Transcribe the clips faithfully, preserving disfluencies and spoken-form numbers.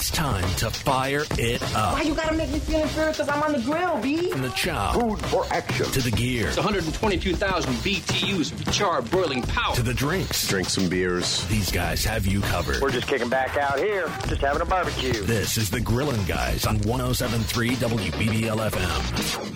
It's time to fire it up. Why you gotta make me feel inferior because I'm on the grill, B? From the chow. Food for action. To the gear. It's one hundred twenty-two thousand B T Us of charred boiling power. To the drinks. Drink some beers. These guys have you covered. We're just kicking back out here, just having a barbecue. This is the Grillin' Guys on one oh seven point three W B B L F M.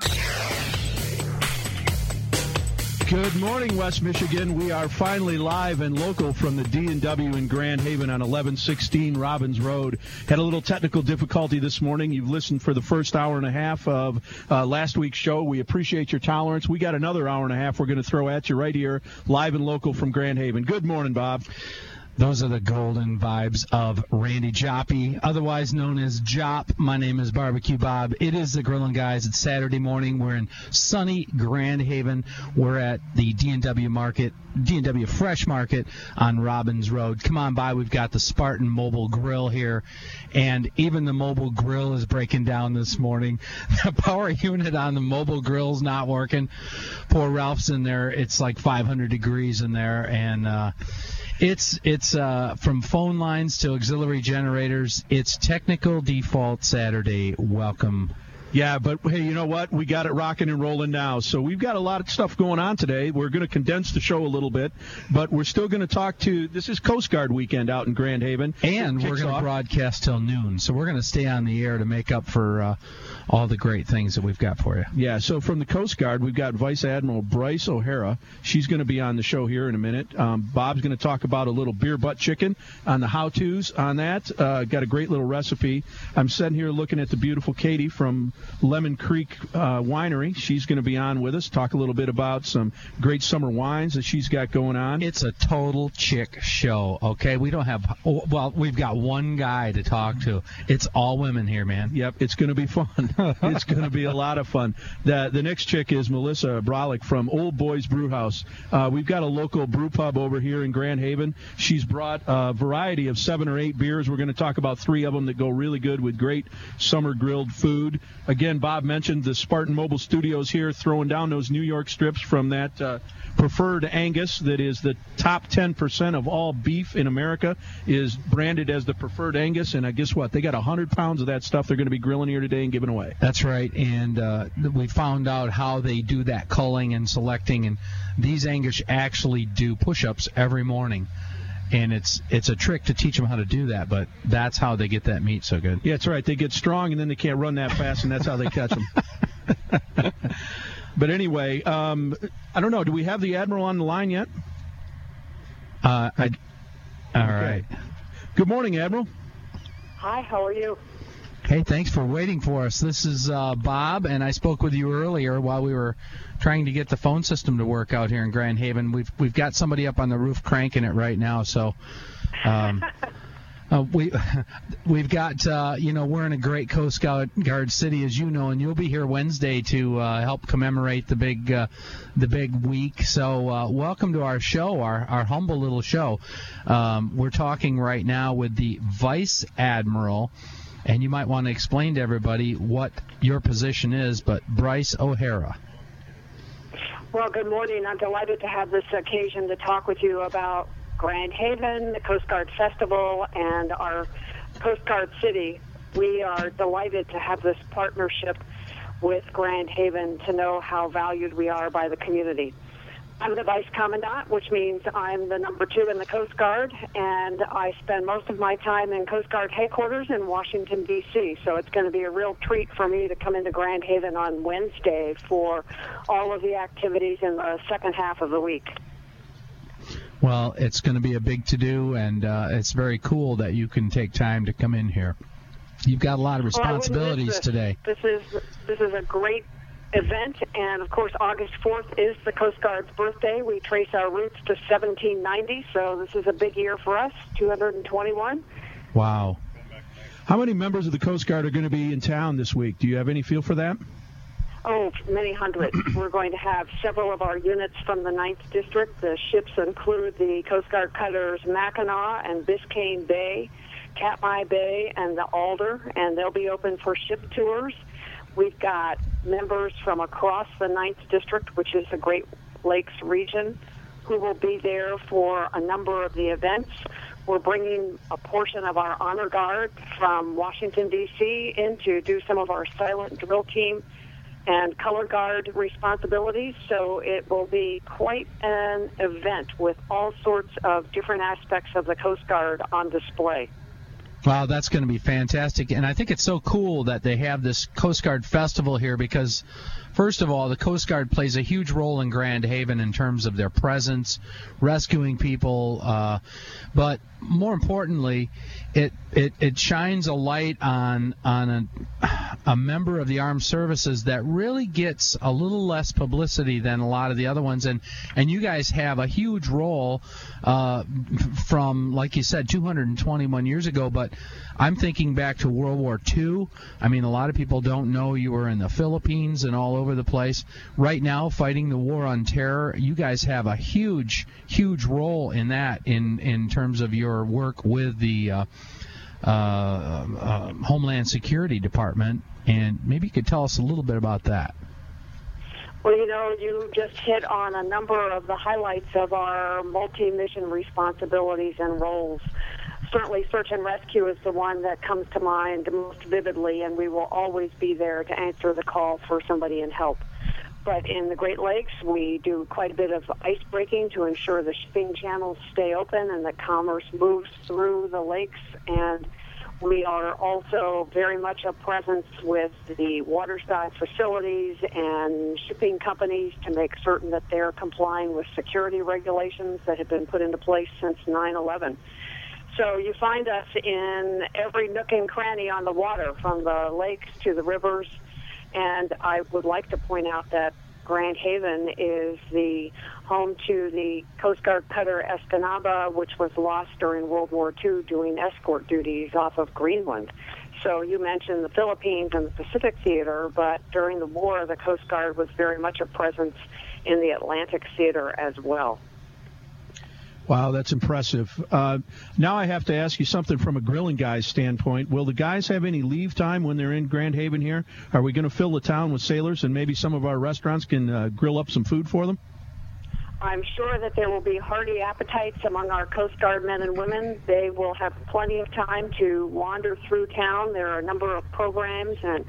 Good morning, West Michigan. We are finally live and local from the D and W in Grand Haven on eleven sixteen Robbins Road. Had a little technical difficulty this morning. You've listened for the first hour and a half of uh, last week's show. We appreciate your tolerance. We got another hour and a half we're going to throw at you right here, live and local from Grand Haven. Good morning, Bob. Those are the golden vibes of Randy Joppy, otherwise known as Jop. My name is Barbecue Bob. It is the Grillin' Guys. It's Saturday morning. We're in sunny Grand Haven. We're at the D and W Market, D and W Fresh Market on Robbins Road. Come on by. We've got the Spartan Mobile Grill here, and even the mobile grill is breaking down this morning. The power unit on the mobile grill's not working. Poor Ralph's in there. It's like five hundred degrees in there, and uh, It's it's uh, from phone lines to auxiliary generators. It's technical default Saturday. Welcome. Yeah, but hey, you know what? We got it rocking and rolling now. So we've got a lot of stuff going on today. We're going to condense the show a little bit, but we're still going to talk to, this is Coast Guard weekend out in Grand Haven. And we're going to broadcast till noon. So we're going to stay on the air to make up for uh, all the great things that we've got for you. Yeah, so from the Coast Guard, we've got Vice Admiral Bryce O'Hara. She's going to be on the show here in a minute. Um, Bob's going to talk about a little beer butt chicken on the how-tos on that. Uh, got a great little recipe. I'm sitting here looking at the beautiful Katie from Lemon Creek uh, Winery. She's going to be on with us, talk a little bit about some great summer wines that she's got going on. It's a total chick show, okay? We don't have, well, we've got one guy to talk to. It's all women here, man. Yep, it's going to be fun. It's going to be a lot of fun. The the next chick is Melissa Brolick from Old Boys Brew House. Uh, we've got a local brew pub over here in Grand Haven. She's brought a variety of seven or eight beers. We're going to talk about three of them that go really good with great summer grilled food. Again, Bob mentioned the Spartan Mobile Studios here, throwing down those New York strips from that uh, preferred Angus that is the top ten percent of all beef in America is branded as the preferred Angus. And uh, guess what? They got one hundred pounds of that stuff they're going to be grilling here today and giving away. That's right. And uh, we found out how they do that culling and selecting. And these Angus actually do push-ups every morning. And it's it's a trick to teach them how to do that, but that's how they get that meat so good. Yeah, that's right. They get strong, and then they can't run that fast, and that's how they catch them. But anyway, um, I don't know. Do we have the Admiral on the line yet? Uh, I, all okay. right. Good morning, Admiral. Hi, how are you? Hey, thanks for waiting for us. This is uh, Bob, and I spoke with you earlier while we were trying to get the phone system to work out here in Grand Haven. We've we've got somebody up on the roof cranking it right now, so um, uh, we we've got uh, you know we're in a great Coast Guard city, as you know, and you'll be here Wednesday to uh, help commemorate the big uh, the big week. So uh, welcome to our show, our our humble little show. Um, we're talking right now with the Vice Admiral. And you might want to explain to everybody what your position is, but Bryce O'Hara. Well, good morning. I'm delighted to have this occasion to talk with you about Grand Haven, the Coast Guard Festival, and our Coast Guard City. We are delighted to have this partnership with Grand Haven to know how valued we are by the community. I'm the Vice Commandant, which means I'm the number two in the Coast Guard, and I spend most of my time in Coast Guard headquarters in Washington, D C, so it's going to be a real treat for me to come into Grand Haven on Wednesday for all of the activities in the second half of the week. Well, it's going to be a big to-do, and uh, it's very cool that you can take time to come in here. You've got a lot of responsibilities well, today. This is this is a great event, and of course August fourth is the Coast Guard's birthday. We trace our roots to seventeen ninety, so this is a big year for us, two hundred twenty-one. Wow. How many members of the Coast Guard are going to be in town this week? Do you have any feel for that? Oh, many hundreds. We're going to have several of our units from the ninth District. The ships include the Coast Guard cutters Mackinac and Biscayne Bay, Katmai Bay, and the Alder, and they'll be open for ship tours. We've got members from across the ninth District, which is the Great Lakes region, who will be there for a number of the events. We're bringing a portion of our honor guard from Washington, D C in to do some of our silent drill team and color guard responsibilities. So it will be quite an event with all sorts of different aspects of the Coast Guard on display. Wow, that's going to be fantastic. And I think it's so cool that they have this Coast Guard Festival here because, first of all, the Coast Guard plays a huge role in Grand Haven in terms of their presence, rescuing people. Uh, but more importantly, it, it it shines a light on on a, a member of the armed services that really gets a little less publicity than a lot of the other ones. And, and you guys have a huge role uh, from, like you said, two hundred twenty-one years ago. But I'm thinking back to World War Two. I mean, a lot of people don't know you were in the Philippines and all over the place. Right now, fighting the war on terror, you guys have a huge, huge role in that in, in terms of your work with the uh, uh, uh, Homeland Security Department. And maybe you could tell us a little bit about that. Well, you know, you just hit on a number of the highlights of our multi-mission responsibilities and roles. Certainly search and rescue is the one that comes to mind most vividly, and we will always be there to answer the call for somebody in help. But in the Great Lakes, we do quite a bit of ice breaking to ensure the shipping channels stay open and that commerce moves through the lakes. And we are also very much a presence with the waterside facilities and shipping companies to make certain that they're complying with security regulations that have been put into place since nine eleven. So you find us in every nook and cranny on the water, from the lakes to the rivers. And I would like to point out that Grand Haven is the home to the Coast Guard cutter Escanaba, which was lost during World War Two doing escort duties off of Greenland. So you mentioned the Philippines and the Pacific Theater, but during the war, the Coast Guard was very much a presence in the Atlantic Theater as well. Wow, that's impressive. Uh, now I have to ask you something from a grilling guy's standpoint. Will the guys have any leave time when they're in Grand Haven here? Are we going to fill the town with sailors and maybe some of our restaurants can uh, grill up some food for them? I'm sure that there will be hearty appetites among our Coast Guard men and women. They will have plenty of time to wander through town. There are a number of programs and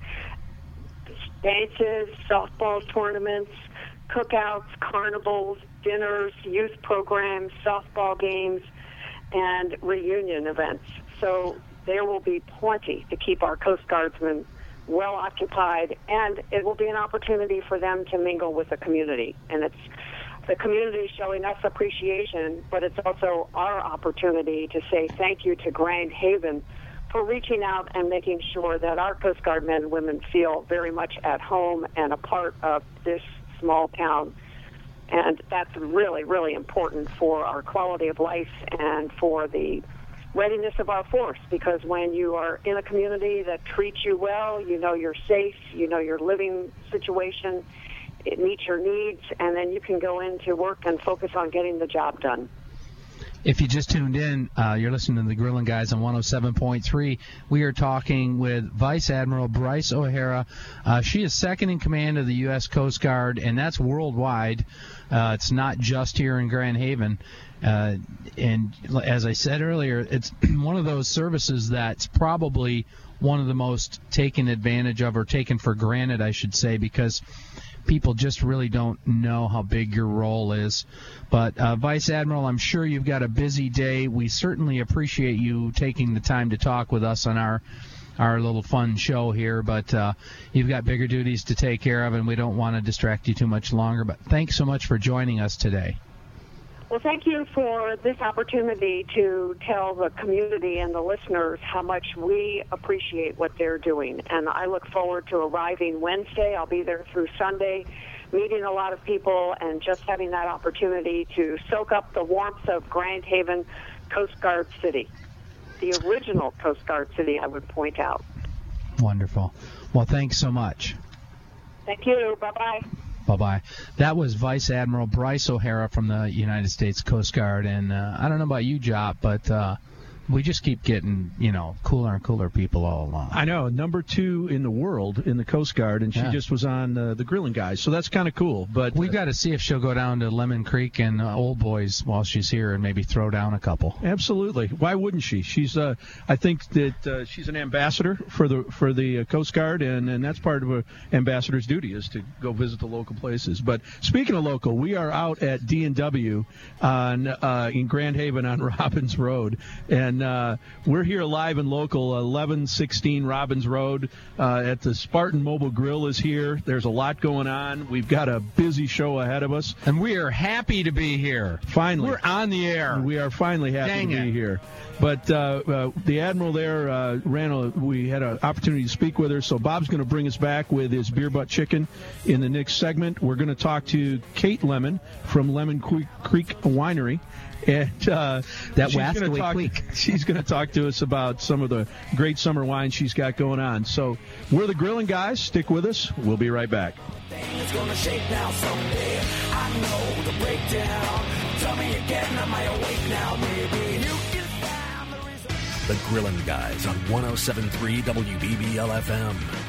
dances, softball tournaments, cookouts, carnivals, dinners, youth programs, softball games, and reunion events. So there will be plenty to keep our Coast Guardsmen well occupied, and it will be an opportunity for them to mingle with the community. And it's the community showing us appreciation, but it's also our opportunity to say thank you to Grand Haven for reaching out and making sure that our Coast Guard men and women feel very much at home and a part of this small town. And that's really, really important for our quality of life and for the readiness of our force, because when you are in a community that treats you well, you know you're safe, you know your living situation, it meets your needs, and then you can go into work and focus on getting the job done. If you just tuned in, uh, you're listening to the Grilling Guys on one oh seven point three. We are talking with Vice Admiral Bryce O'Hara. Uh, she is second in command of the U S Coast Guard, and that's worldwide. Uh, it's not just here in Grand Haven. Uh, and as I said earlier, it's one of those services that's probably one of the most taken advantage of, or taken for granted, I should say, because people just really don't know how big your role is. But, uh, Vice Admiral, I'm sure you've got a busy day. We certainly appreciate you taking the time to talk with us on our our little fun show here, but uh, you've got bigger duties to take care of, and we don't want to distract you too much longer. But thanks so much for joining us today. Well, thank you for this opportunity to tell the community and the listeners how much we appreciate what they're doing. And I look forward to arriving Wednesday. I'll be there through Sunday, meeting a lot of people and just having that opportunity to soak up the warmth of Grand Haven Coast Guard City, the original Coast Guard City, I would point out. Wonderful. Well, thanks so much. Thank you. Bye-bye. Bye-bye. That was Vice Admiral Bryce O'Hara from the United States Coast Guard. And uh, I don't know about you, Jop, but uh, we just keep getting, you know, cooler and cooler people all along. I know, number two in the world in the Coast Guard, and she Yeah. just was on uh, the Grilling Guys, so that's kind of cool. But We've got to see if she'll go down to Lemon Creek and uh, Old Boys while she's here and maybe throw down a couple. Absolutely. Why wouldn't she? She's, uh, I think that uh, she's an ambassador for the for the uh, Coast Guard, and, and that's part of an ambassador's duty is to go visit the local places. But speaking of local, we are out at D and W on uh, in Grand Haven on Robbins Road, and uh, we're here live and local, eleven sixteen Robbins Road. Uh, at the Spartan Mobile Grill is here. There's a lot going on. We've got a busy show ahead of us. And we are happy to be here. Finally. We're on the air. We are finally happy Dang to be it. here. But uh, uh, the Admiral there uh, ran a, we had an opportunity to speak with her, so Bob's going to bring us back with his beer butt chicken in the next segment. We're going to talk to Kate Lemon from Lemon Creek, Creek Winery. And uh, That she's gonna Wascowee talk, Creek. She's going to talk to us about some of the great summer wines she's got going on. So we're the Grilling Guys. Stick with us. We'll be right back. It's gonna shake now someday. I know the breakdown. Tell me again, am I awake now? Maybe you can find the reason. The Grilling Guys on one oh seven point three W B B L F M.